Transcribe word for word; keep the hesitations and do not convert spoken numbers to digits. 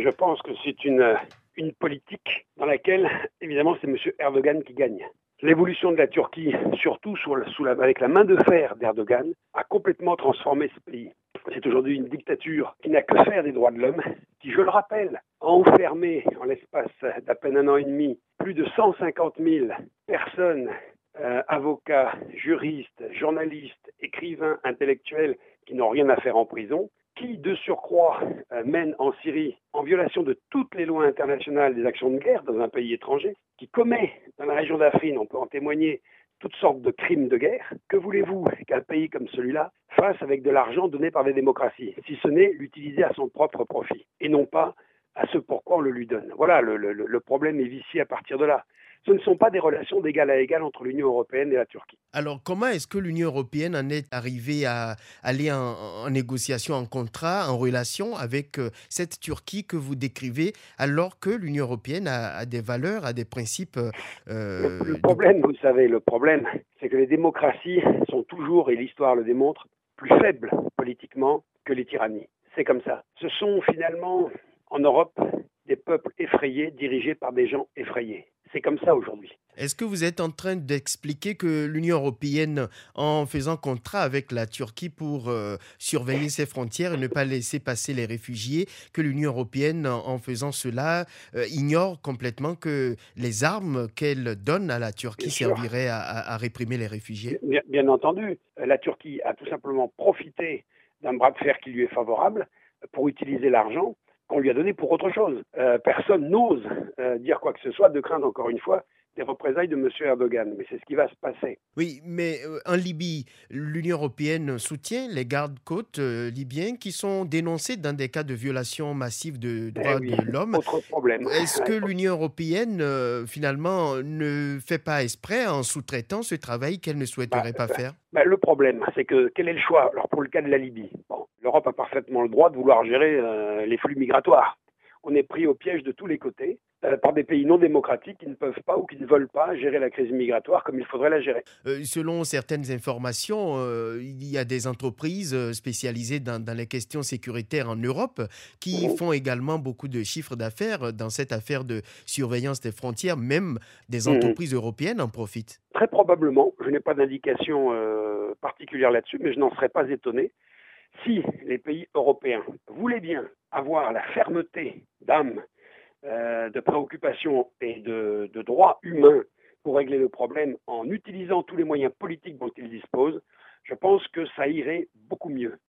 Je pense que c'est une, une politique dans laquelle, évidemment, c'est M. Erdogan qui gagne. L'évolution de la Turquie, surtout sous la, sous la, avec la main de fer d'Erdogan, a complètement transformé ce pays. C'est aujourd'hui une dictature qui n'a que faire des droits de l'homme, qui, je le rappelle, a enfermé en l'espace d'à peine un an et demi plus de cent cinquante mille personnes, euh, avocats, juristes, journalistes, écrivains, intellectuels qui n'ont rien à faire en prison, qui, de surcroît, euh, mène en Syrie, en violation de toutes les lois internationales, des actions de guerre dans un pays étranger, qui commet dans la région d'Afrine, on peut en témoigner, toutes sortes de crimes de guerre. Que voulez-vous qu'un pays comme celui-là fasse avec de l'argent donné par des démocraties, si ce n'est l'utiliser à son propre profit, et non pas à ce pourquoi on le lui donne. Voilà, le, le, le problème est vicié à partir de là. Ce ne sont pas des relations d'égal à égal entre l'Union européenne et la Turquie. Alors, comment est-ce que l'Union européenne en est arrivée à aller en, en négociation, en contrat, en relation avec euh, cette Turquie que vous décrivez, alors que l'Union européenne a, a des valeurs, a des principes Le, le euh, de... problème, vous savez, le problème, c'est que les démocraties sont toujours, et l'histoire le démontre, plus faibles politiquement que les tyrannies. C'est comme ça. Ce sont finalement, en Europe, des peuples effrayés dirigés par des gens effrayés. C'est comme ça aujourd'hui. Est-ce que vous êtes en train d'expliquer que l'Union européenne, en faisant contrat avec la Turquie pour euh, surveiller ses frontières et ne pas laisser passer les réfugiés, que l'Union européenne, en en faisant cela, euh, ignore complètement que les armes qu'elle donne à la Bien Turquie sûr, serviraient à, à- à réprimer les réfugiés? bien, bien entendu, la Turquie a tout simplement profité d'un bras de fer qui lui est favorable pour utiliser l'argent qu'on lui a donné pour autre chose. Euh, personne n'ose euh, dire quoi que ce soit, de craindre encore une fois des représailles de M. Erdogan. Mais c'est ce qui va se passer. Oui, mais euh, en Libye, l'Union européenne soutient les gardes-côtes euh, libyens qui sont dénoncés dans des cas de violation massive de Eh droits oui, de l'homme. autre problème. Est-ce que l'Union européenne, euh, finalement, ne fait pas exprès en sous-traitant ce travail qu'elle ne Bah, souhaiterait pas euh, faire? bah, le problème, c'est que quel est le choix? Alors pour le cas de la Libye, bon, l'Europe a parfaitement le droit de vouloir gérer euh, les flux migratoires. On est pris au piège de tous les côtés euh, par des pays non démocratiques qui ne peuvent pas ou qui ne veulent pas gérer la crise migratoire comme il faudrait la gérer. Euh, selon certaines informations, euh, il y a des entreprises euh, spécialisées dans, dans les questions sécuritaires en Europe qui Mmh. font également beaucoup de chiffres d'affaires dans cette affaire de surveillance des frontières. Même des Mmh. entreprises européennes en profitent. Très probablement, je n'ai pas d'indication euh, particulière là-dessus, mais je n'en serais pas étonné si les pays européens voulaient bien avoir la fermeté d'âme, euh, de préoccupation et de, de droits humains pour régler le problème en utilisant tous les moyens politiques dont ils disposent. Je pense que ça irait beaucoup mieux.